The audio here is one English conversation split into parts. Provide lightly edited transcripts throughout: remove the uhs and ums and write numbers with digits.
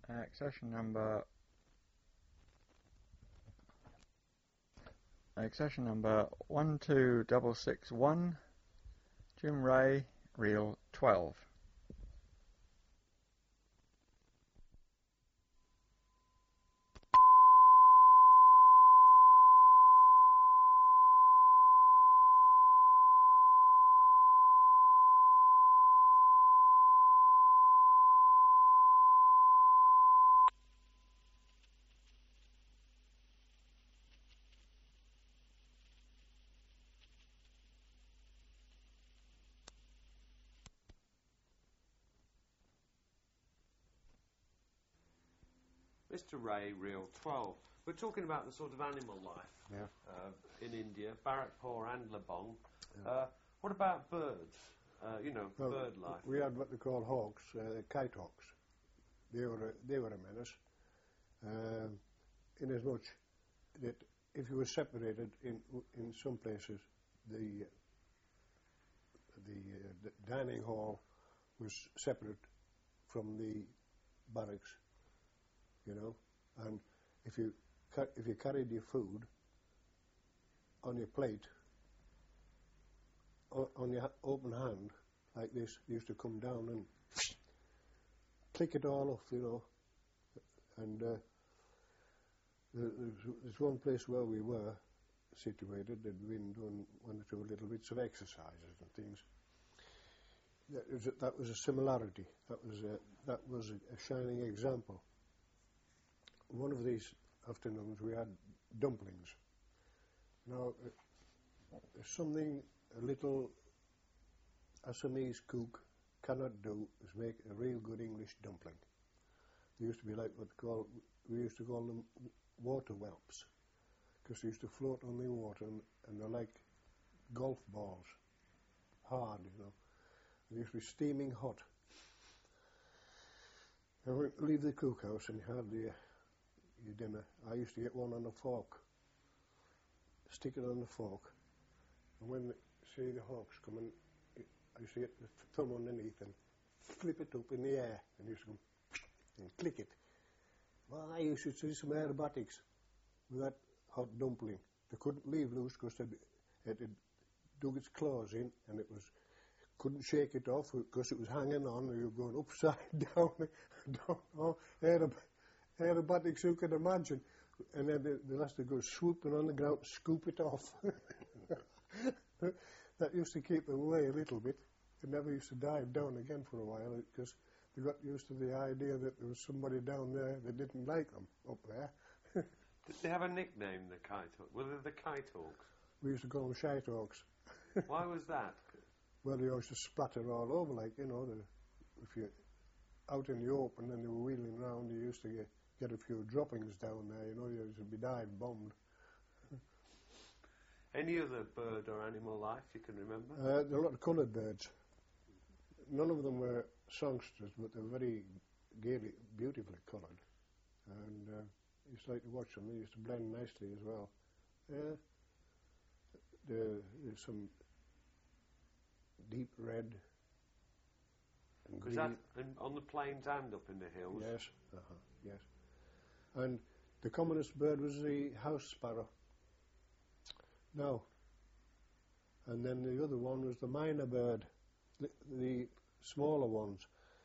Accession number 12661, Jim Ray, reel 12. Mr. Ray, reel 12. We're talking about the sort of animal life in India, Barrackpore and Lebong. Yeah. What about birds? Bird life. We had what they call hawks, kite hawks. They were a menace. Inasmuch that if you were separated in some places, the dining hall was separate from the barracks. And if you carried your food on your plate, on your open hand, like this, you used to come down and click it all off, And there's one place where we were situated that we'd been doing one or two little bits of exercises and things. That was a similarity. That was a shining example. One of these afternoons we had dumplings. Now, something a little Assamese cook cannot do is make a real good English dumpling. They used to be like we used to call them water whelps, because they used to float on the water and they're like golf balls, hard, They used to be steaming hot. And we leave the cookhouse and you had your dinner. I used to get one on a fork, stick it on the fork, and when the hawks come in, I used to get the thumb underneath and flip it up in the air, and used to go and click it. Well, I used to see some aerobatics with that hot dumpling. They couldn't leave loose because it had dug its claws in, and couldn't shake it off because it was hanging on, and you were going upside down. Aerobatics, you can imagine. And then they'll have to go swooping on the ground, scoop it off. That used to keep them away a little bit. They never used to dive down again for a while because they got used to the idea that there was somebody down there that didn't like them up there. Did they have a nickname, the kite hawks? Were they the kite hawks? We used to call them shite hawks. Why was that? Well, they used to splatter all over, like, if you're out in the open and they were wheeling around, you used to get a few droppings down there, you used to be dive bombed. Any other bird or animal life you can remember? There are a lot of coloured birds. None of them were songsters, but they're very gaily, beautifully coloured. And I used to like to watch them. They used to blend nicely as well. There's some deep red and green. Was that on the plains and up in the hills? Yes, yes. And the commonest bird was the house sparrow. No. And then the other one was the myna bird, the smaller ones.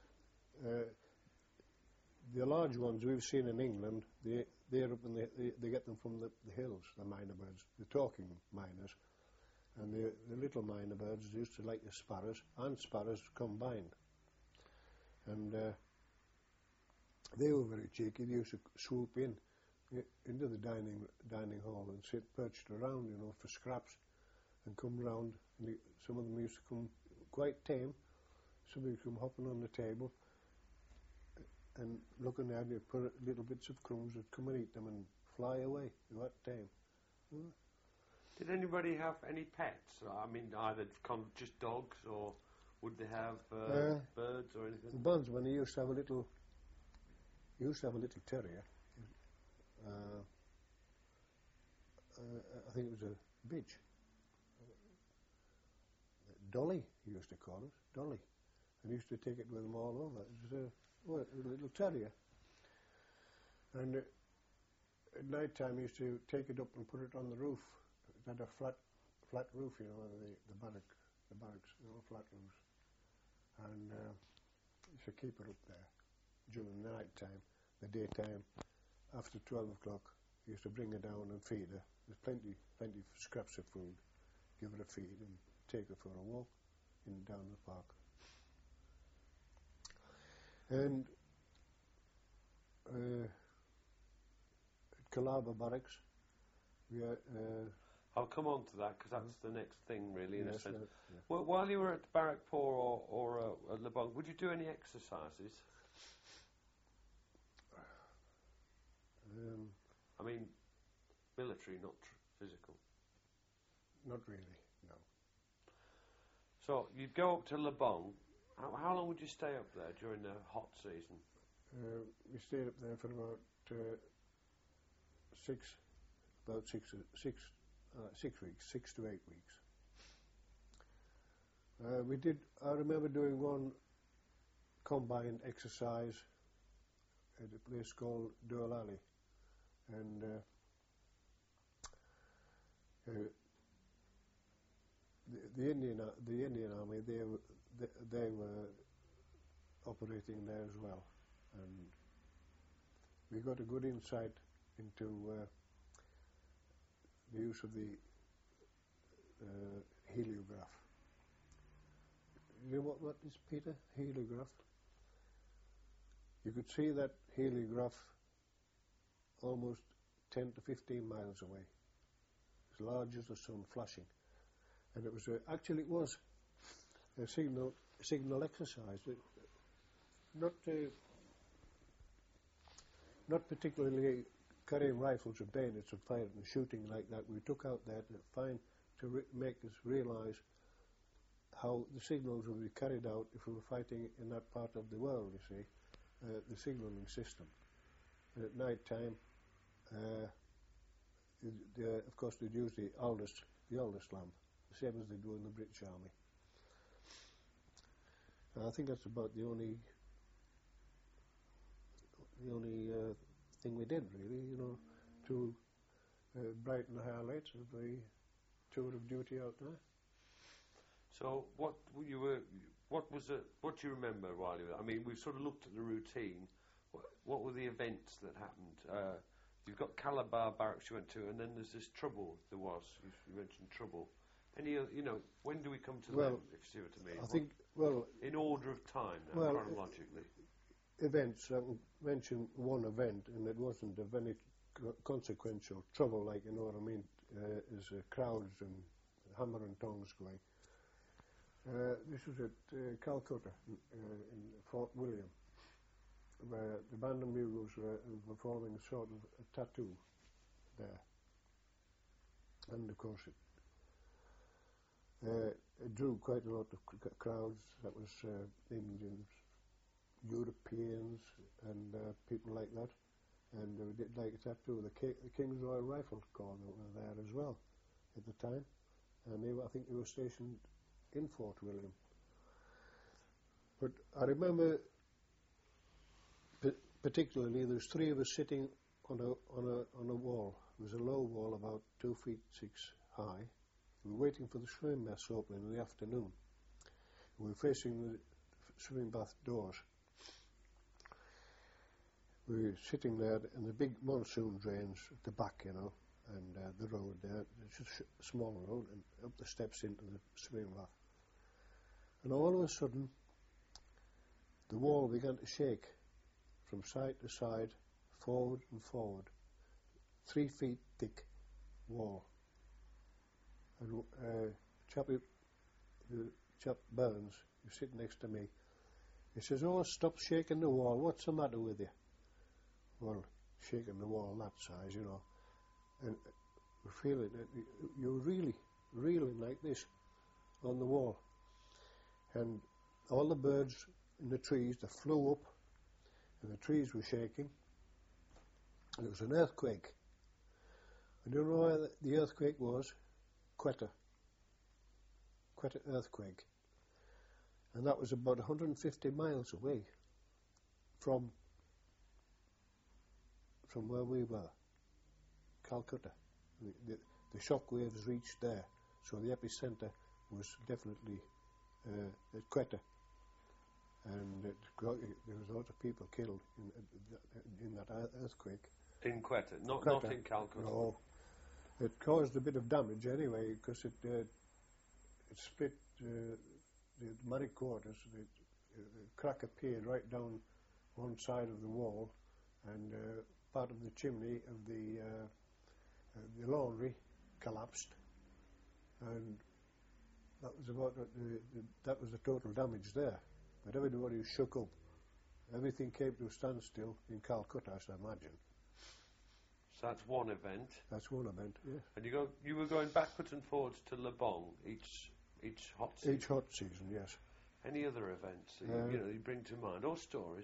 The large ones we've seen in England, they're up in they get them from the hills, the myna birds, the talking mynas. And the little myna birds used to like the sparrows and sparrows combined. And they were very cheeky. They used to swoop into the dining hall and sit perched around, for scraps, and come round. And some of them used to come quite tame. Some used to come hopping on the table and looking at you, put little bits of crumbs, would come and eat them and fly away at that time. Did anybody have any pets? I mean, either just dogs, or would they have birds or anything? The bondsman, he used to have a little terrier. I think it was a bitch. Dolly, he used to call it, Dolly. And he used to take it with him all over. It was a little terrier. And at night time, I used to take it up and put it on the roof. It had a flat roof, you know, the barracks, you know, flat roofs. And used to keep it up there during the night time. The daytime, after 12 o'clock, I used to bring her down and feed her. There's plenty of scraps of food. Give her a feed and take her for a walk down the park. And at Calabar Barracks, we I'll come on to that because that's the next thing, really, in a yes, sense. yeah. Well, while you were at Barrackpore or at Le Bon, would you do any exercises? I mean, military, not physical. Not really, no. So you'd go up to Le Bon. How long would you stay up there during the hot season? We stayed up there for about 6 weeks, 6 to 8 weeks. I remember doing one combined exercise at a place called Durl Alley, and the Indian Army, they were operating there as well, and we got a good insight into the use of the heliograph. You know what is, Peter? Heliograph? You could see that heliograph almost 10 to 15 miles away, as large as the sun, flashing. And it was actually it was a signal exercise. Not particularly carrying rifles and bayonets and firing and shooting like that. We took out there to make us realise how the signals would be carried out if we were fighting in that part of the world, you see, the signalling system. And at night time, of course, they'd use the oldest lamp, the same as they do in the British Army. And I think that's about the only thing we did, really, you know, to brighten the highlights of the tour of duty out there. So what do you remember while you were? I mean, we've sort of looked at the routine. What were the events that happened? You've got Calabar Barracks you went to, and then there's this trouble there was. You mentioned trouble. Any, when do we come to them, if you see what I mean? I think, in order of time now, chronologically. Events, I will mention one event, and it wasn't of any consequential trouble, like, you know what I mean, is crowds and hammer and tongs going. This was at Calcutta, in Fort William, where the band of bugles were performing a sort of a tattoo there. And of course it drew quite a lot of crowds. That was Indians, Europeans, and people like that. And we did like a tattoo. The King's Royal Rifle Corps were there as well at the time. And I think they were stationed in Fort William. But I remember particularly there's 3 of us sitting on a wall. It was a low wall about 2 feet 6 high. We were waiting for the swimming baths opening in the afternoon. We were facing the swimming bath doors. We were sitting there in the big monsoon drains at the back, you know, and the road there. It's just a small road, and up the steps into the swimming bath. And all of a sudden, the wall began to shake from side to side, forward and forward. 3 feet thick wall. And the chap Burns, who's sitting next to me, he says, "Oh, stop shaking the wall. What's the matter with you?" Well, shaking the wall that size, you know, and we feel it. You're really reeling like this on the wall. And all the birds in the trees, they flew up, and the trees were shaking. And it was an earthquake. And you know where the earthquake was? Quetta earthquake. And that was about 150 miles away from from where we were, Calcutta. The shock waves reached there, so the epicentre was definitely at Quetta, and there was a lot of people killed in that earthquake. In Quetta, not in Calcutta. No, it caused a bit of damage anyway because it split the Murray quarters. The crack appeared right down one side of the wall, and part of the chimney of the laundry collapsed, and that was about that was the total damage there. But everybody was shook up. Everything came to a standstill in Calcutta, as I imagine. So that's one event. That's one event, yes. And you were going backwards and forwards to Lebong each hot season. Each hot season, yes. Any other events that you bring to mind, or stories?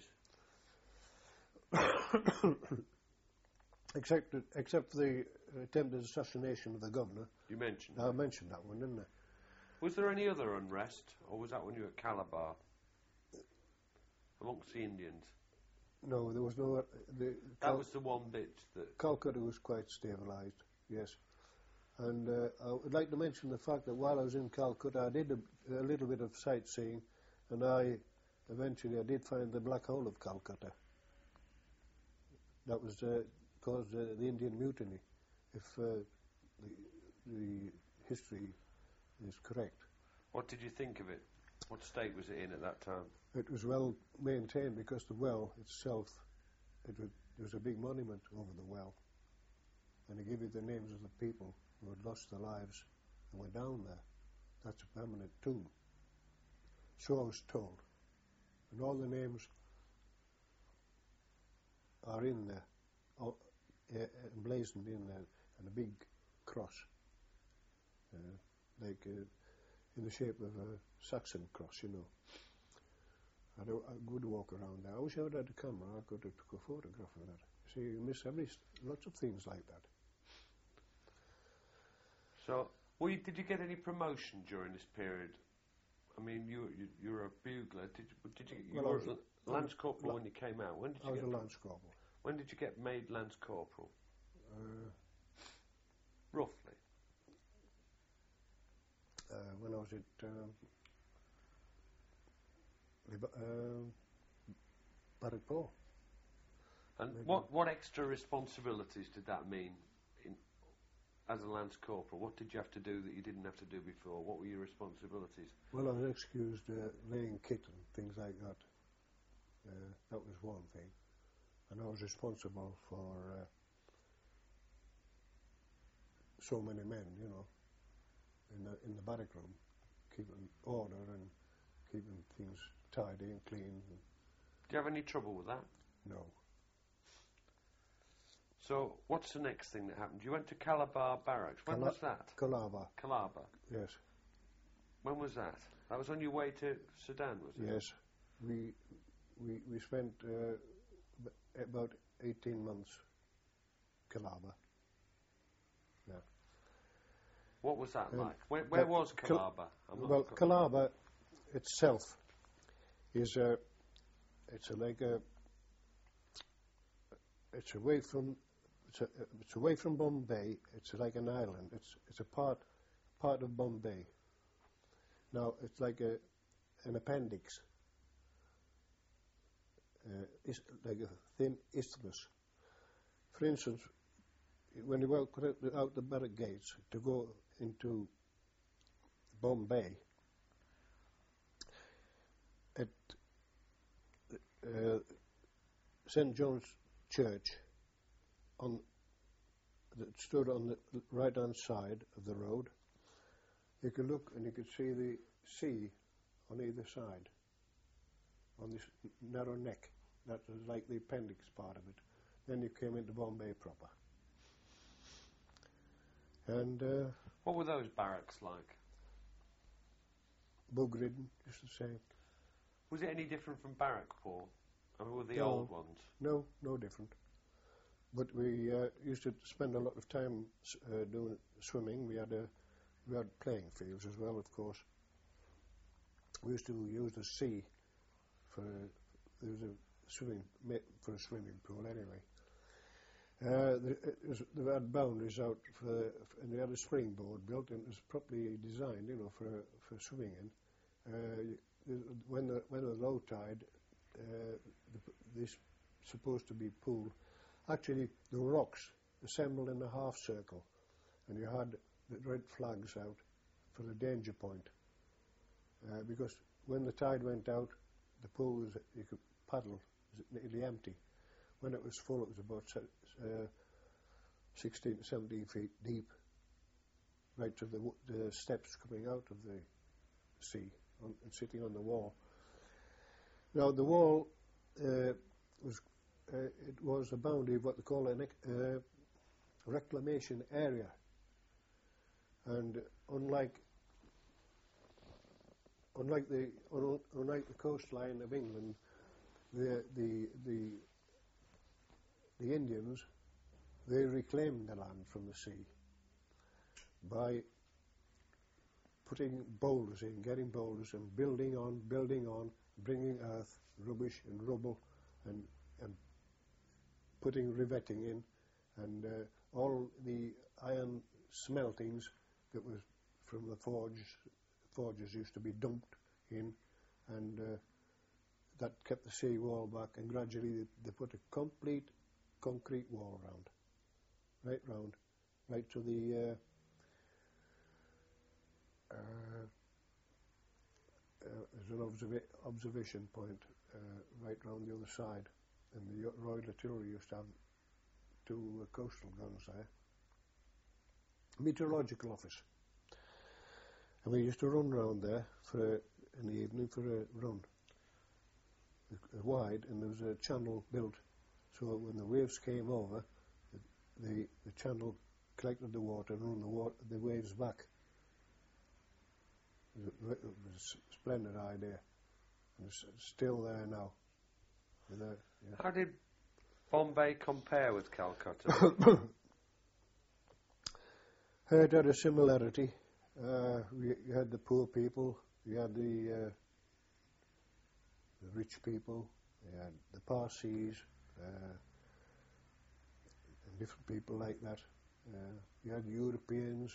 Except the attempted assassination of the governor. You mentioned. I mentioned that one, didn't I? Was there any other unrest, or was that when you were at Calabar? Amongst the Indians? No, there was no... That was the one bit that... Calcutta was quite stabilised, yes. And I would like to mention the fact that while I was in Calcutta, I did a little bit of sightseeing, and I did find the Black Hole of Calcutta. That was caused the Indian Mutiny, if the history is correct. What did you think of it? What state was it in at that time? It was well maintained because the well itself, there was a big monument over the well, and they give you the names of the people who had lost their lives and were down there. That's a permanent tomb. So I was told. And all the names are in there, emblazoned in there, and a big cross, in the shape of a Saxon cross, you know. I would walk around there. I wish I had a camera. I could have took a photograph of that. See, you miss lots of things like that. So, did you get any promotion during this period? I mean, you were a bugler. You were a Lance Corporal when you came out. When did you I was a Lance Corporal. When did you get made Lance Corporal? Roughly. When I was at Barrack-Pore. And what extra responsibilities did that mean as a Lance Corporal? What did you have to do that you didn't have to do before? What were your responsibilities? Well, I was excused laying kit and things like that. That was one thing. And I was responsible for so many men, you know, in the barrack room, keeping order and keeping things tidy and clean. Do you have any trouble with that? No. So, what's the next thing that happened? You went to Calabar Barracks. When was that? Calabar. Calabar. Yes. When was that? That was on your way to Sudan, was it? Yes. We spent about 18 months Calabar. Yeah. What was that like? Where was Calabar? Calabar itself is it's away from Bombay. It's like an island. It's a part of Bombay. Now it's like an appendix. It's like a thin isthmus. For instance, when you walk out the barrack gates to go into Bombay, at St. John's Church, that stood on the right-hand side of the road, you could look and you could see the sea on either side, on this narrow neck. That was like the appendix part of it. Then you came into Bombay proper. And what were those barracks like? Bug-ridden, just the same. Was it any different from Barrack-Pore? I mean, were the No. old ones? No different. But we used to spend a lot of time doing swimming. We had playing fields as well, of course. We used to use the sea for a swimming pool anyway. They had boundaries out and they had a springboard built, and it was properly designed, you know, for swimming in. When the low tide, this supposed to be pool. Actually, the rocks assembled in a half circle, and you had the red flags out for the danger point. Because when the tide went out, the pool was, you could paddle, was nearly empty. When it was full, it was about 16 to 17 feet deep, right to the steps coming out of the sea and sitting on the wall. Now the wall it was a boundary of what they call a reclamation area, and unlike the coastline of England, the Indians, they reclaimed the land from the sea by putting boulders in, getting boulders and building on, bringing earth, rubbish and rubble, and putting riveting in, and all the iron smeltings that was from the forges used to be dumped in, and that kept the sea wall back, and gradually they put a complete concrete wall right to the there's an observation point right round the other side, and the Royal Artillery used to have 2 coastal guns there. Meteorological office, and we used to run round there in the evening for a run, wide, and there was a channel built, so when the waves came over, the channel collected the water and run the waves back. It was a splendid idea, and it's still there now. Yeah. How did Bombay compare with Calcutta? It had a similarity. You had the poor people, you had the rich people, you had the Parsis, and different people like that. You had Europeans.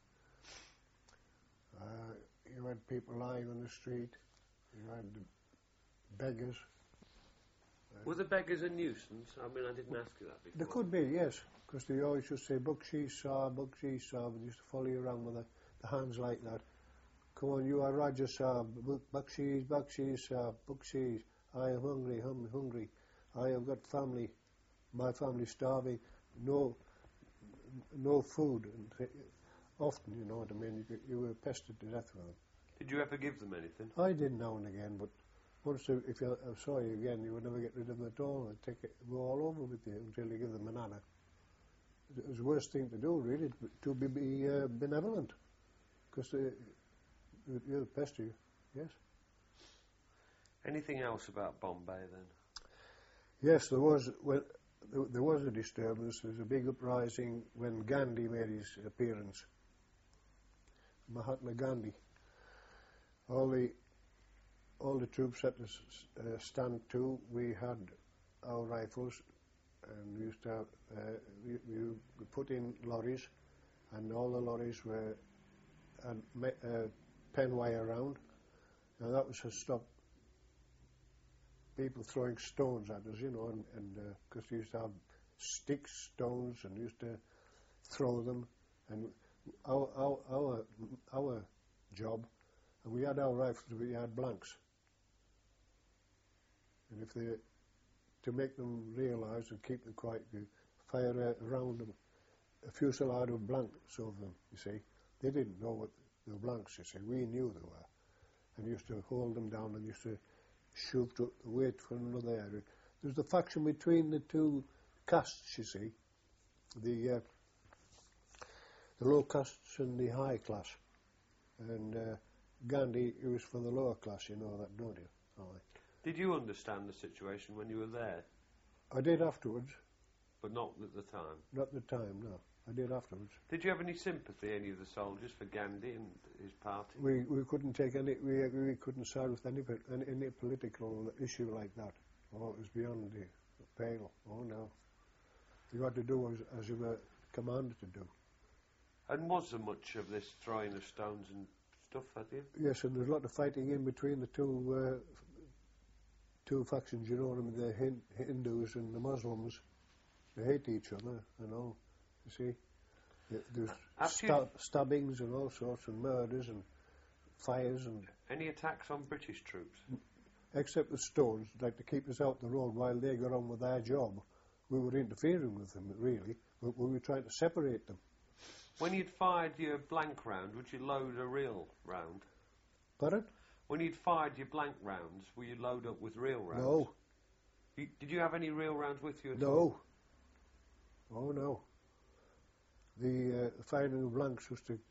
You had people lying on the street. You had beggars. Were the beggars a nuisance? I mean, I didn't ask you that before. There could be, yes, because they always used to say, "Buksheesh, sir, buksheesh, sir," and used to follow you around with the hands like that. "Come on, you are Raja, sir, buksheesh, buksheesh, sir, buksheesh. I am hungry, hungry. I have got family. My family's starving. No food." And often, you know what I mean, you were pestered to death with them. Did you ever give them anything? I did now and again, but once if I saw you again, you would never get rid of them at all. They'd go all over with you until you give them a banana. It was the worst thing to do, really, to be benevolent, because they'll pester you. Yes. Anything else about Bombay then? Yes, there was a disturbance. There was a big uprising when Gandhi made his appearance. Mahatma Gandhi. All the troops had to stand to. We had our rifles, and we used to have, we put in lorries, and all the lorries had pen wire around, and that was to stop people throwing stones at us, you know, and because we used to have sticks, stones, and used to throw them, and our job, and we had our rifles, we had blanks, and if they, to make them realise and keep them quiet, you fire around them a fusillade of blanks over them, you see. They didn't know what they were blanks, you see. We knew they were, and used to hold them down and used to shoot to wait for another area. There's the faction between the 2 castes, you see, the low castes and the high class, and Gandhi, he was for the lower class, you know that, don't you? Aye. Did you understand the situation when you were there? I did afterwards. But not at the time? Not at the time, no. I did afterwards. Did you have any sympathy, any of the soldiers, for Gandhi and his party? We couldn't take any, we couldn't side with any political issue like that. Oh, it was beyond the pale. Oh, no. You got to do as you were commanded to do. And was there much of this throwing of stones and stuff, had you? Yes, and there's a lot of fighting in between the two factions, you know, I mean, the Hindus and the Muslims. They hate each other, you know, you see. There's stabbings and all sorts, and murders and fires and... Any attacks on British troops? Except the stones, like to keep us out the road while they got on with their job. We were interfering with them, really, but we were trying to separate them. When you'd fired your blank round, would you load a real round? Pardon? When you'd fired your blank rounds, will you load up with real rounds? No. Did you have any real rounds with you at No. all? Oh, no. The firing of blanks was to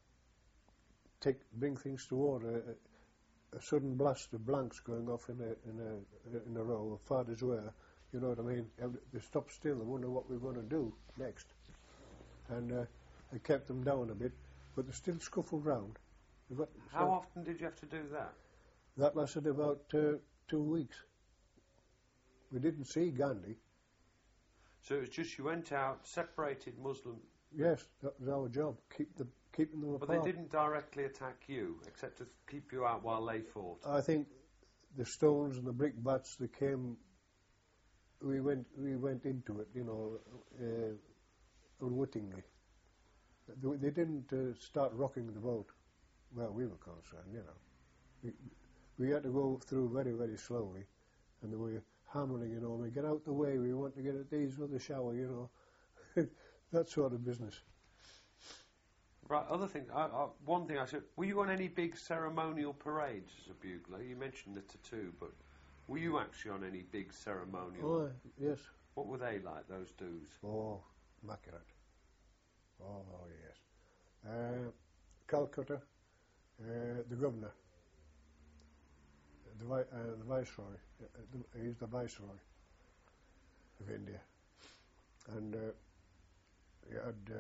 bring things to order. A sudden blast of blanks going off in a row, as far as where, you know what I mean? They stopped still and wonder what we were going to do next. And I kept them down a bit, but they still scuffled round. How often did you have to do that? That lasted about 2 weeks. We didn't see Gandhi. So it was just you went out, separated Muslim... Yes, that was our job, keeping them apart. But they didn't directly attack you, except to keep you out while they fought? I think the stones and the brick bats that came, we went into it, you know, unwittingly. They didn't start rocking the boat where we were concerned, you know. We had to go through very, very slowly, and they were hammering, you know, we get out the way, we want to get at these with the shower, you know. That sort of business. Right, other thing, one thing I said, were you on any big ceremonial parades as a bugler? You mentioned the tattoo, but were you actually on any big ceremonial? Oh, yes. What were they like, those dues? Oh, immaculate. Oh, yes. Calcutta, the governor, the viceroy, he's the viceroy of India. And you had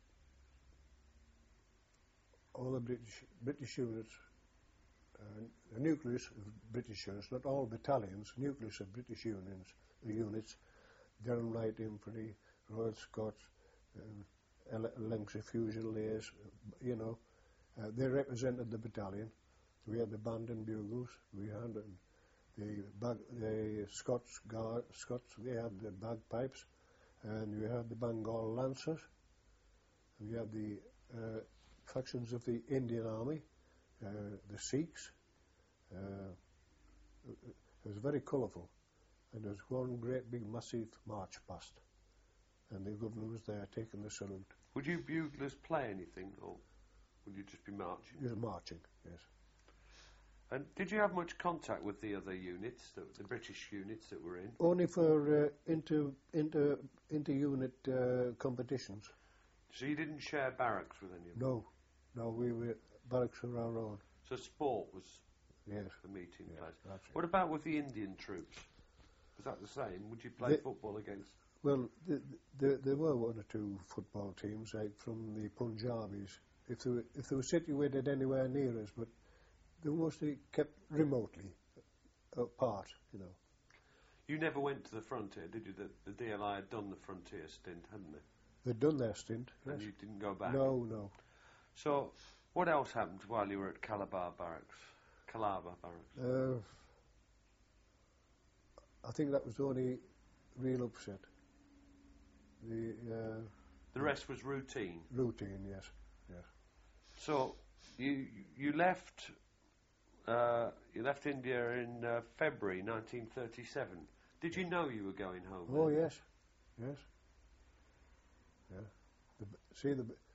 all the British units, the nucleus of British units, not all battalions, nucleus of British units, Durham Light Infantry, Royal Scots, Lancashire Fusiliers, you know, they represented the battalion. We had the band and bugles, we had the Scots, they had the bagpipes, and we had the Bengal Lancers, and we had the factions of the Indian Army, the Sikhs. It was very colourful, and there was one great big massive march past, and the governor was there taking the salute. Would you buglers play anything, or would you just be marching? He was marching, yes. And did you have much contact with the other units, the British units that were in? Only for inter-unit competitions. So you didn't share barracks with any of them? No, we were barracks of our own. So sport was yes. the meeting place. That's What about with the Indian troops? Was that the same? Would you play football against? Well, there were one or two football teams, like from the Punjabis, if they were situated anywhere near us, but they were mostly kept remotely apart, you know. You never went to the frontier, did you? The DLI had done the frontier stint, hadn't they? They'd done their stint, yes. And you didn't go back? No. So, what else happened while you were at Calabar Barracks? I think that was the only real upset. The rest was routine? Routine, yes. So, you left India in February 1937. Did you know you were going home? Oh, then? yes. Yeah.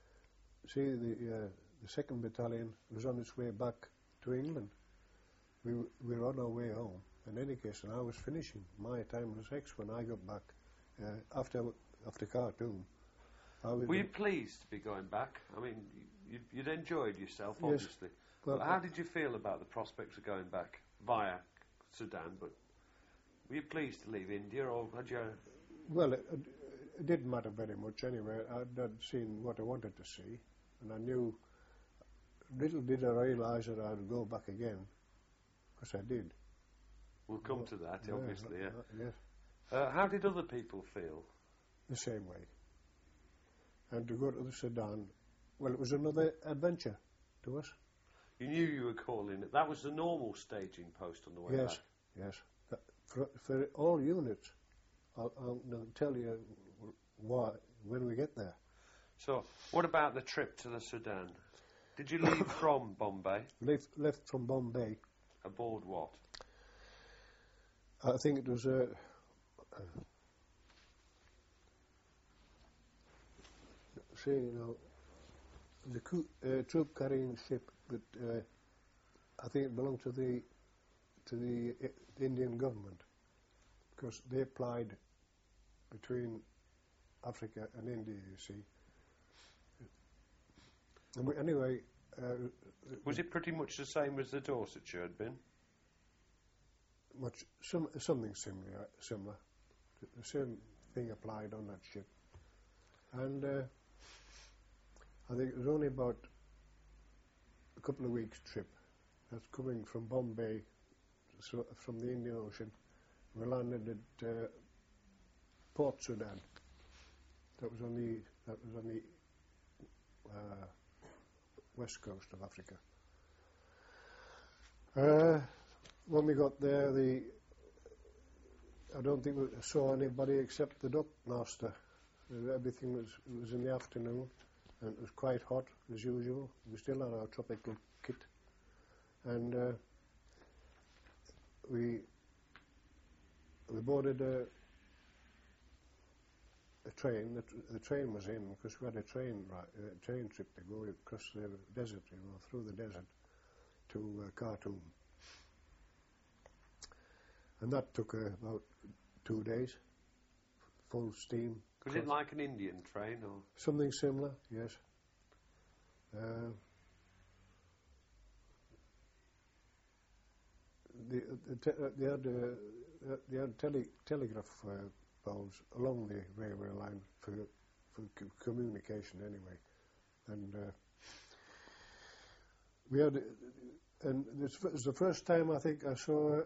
The second battalion was on its way back to England. We were on our way home. In any case, and I was finishing my time as X when I got back after Khartoum. Were you pleased to be going back? I mean, you'd enjoyed yourself, yes. obviously. Well, but how did you feel about the prospects of going back via Sudan? But were you pleased to leave India, or had you? Well, it didn't matter very much anyway. I'd seen what I wanted to see, and I knew. Little did I realise that I'd go back again, because I did. We'll come to that, obviously. Yeah. Yes. How did other people feel? the same way. And to go to the Sudan, well, it was another adventure to us. You knew you were calling it. That was the normal staging post on the way Yes, back. yes. For all units, I'll tell you why when we get there. So, what about the trip to the Sudan? Did you leave from Bombay? Left from Bombay. Aboard what? I think it was the troop carrying ship, but I think it belonged to the Indian government, because they applied between Africa and India, you see. And anyway, was it pretty much the same as the Dorsetshire had been? Something similar. The same thing applied on that ship, and I think it was only about a couple of weeks' trip. That's coming from Bombay, so from the Indian Ocean. We landed at Port Sudan. That was on the west coast of Africa. When we got there, I don't think we saw anybody except the dock master. Everything was in the afternoon, and it was quite hot as usual. We still had our tropical kit, and we boarded a train. The train was in because we had a train trip to go across the desert, through the desert to Khartoum. And that took about 2 days, full steam. Was it like an Indian train, or something similar? Yes. They had telegraph poles along the railway line for communication anyway, and we had, and this was the first time I think I saw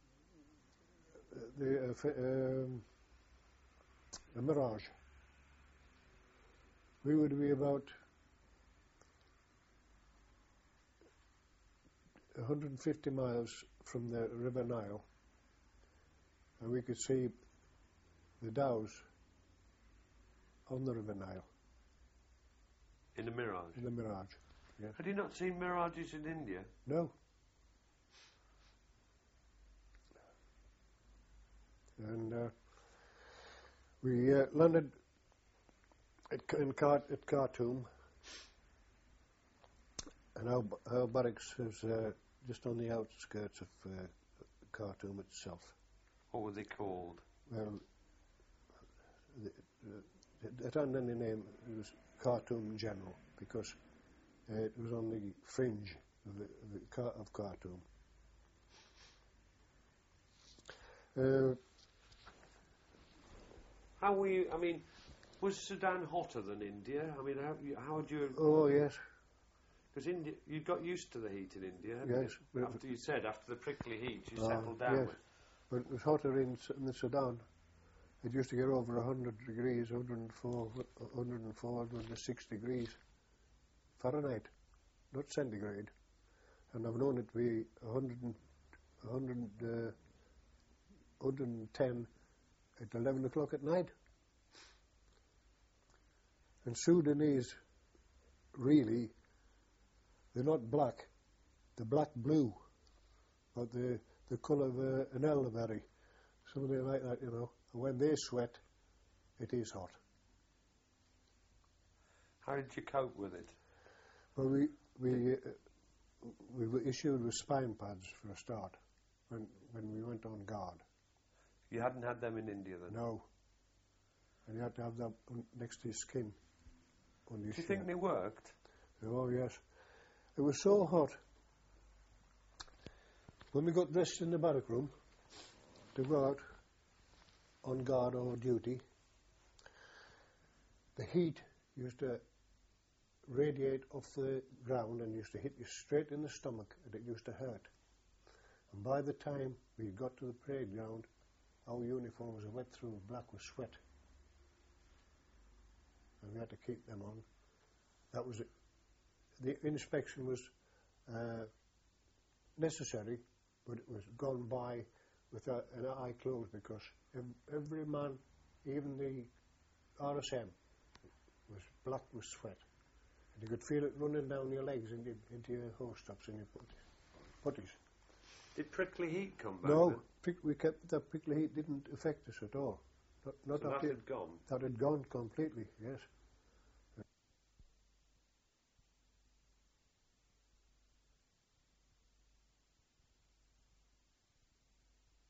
the Mirage. We would be about 150 miles from the River Nile, and we could see the dhows on the River Nile. In the Mirage? In the Mirage, yes. Had you not seen mirages in India? No. And we landed at Khartoum, and our barracks is just on the outskirts of Khartoum itself. What were they called? Well, it hadn't any name. It was Khartoum General, because it was on the fringe of Khartoum. How were you? I mean, was Sudan hotter than India? I mean, how would you? Oh yes. Because India, you got used to the heat in India, hadn't Yes. you? After the prickly heat, you settled down yes. with. But it was hotter in the Sudan. It used to get over 100 degrees, 104, 106 degrees Fahrenheit, not centigrade. And I've known it to be 110 at 11 o'clock at night. And Sudanese, really, they're not black, they're black-blue, but the colour of an elderberry, something like that, And when they sweat, it is hot. How did you cope with it? Well, we were issued with spine pads for a start when we went on guard. You hadn't had them in India then? No. And you had to have them next to your skin. On your Do you think they worked? Oh yes. It was so hot. When we got dressed in the barrack room to go out on guard or duty, the heat used to radiate off the ground and used to hit you straight in the stomach, and it used to hurt. And by the time we got to the parade ground, our uniforms were wet through, black with sweat. and we had to keep them on. That was it. The inspection was necessary, but it was gone by with an eye closed, because every man, even the RSM, was black with sweat. And you could feel it running down your legs into your hose stops and your putties. Did prickly heat come back? No, we kept that prickly heat didn't affect us at all. Not So that after had gone? That had gone completely, yes.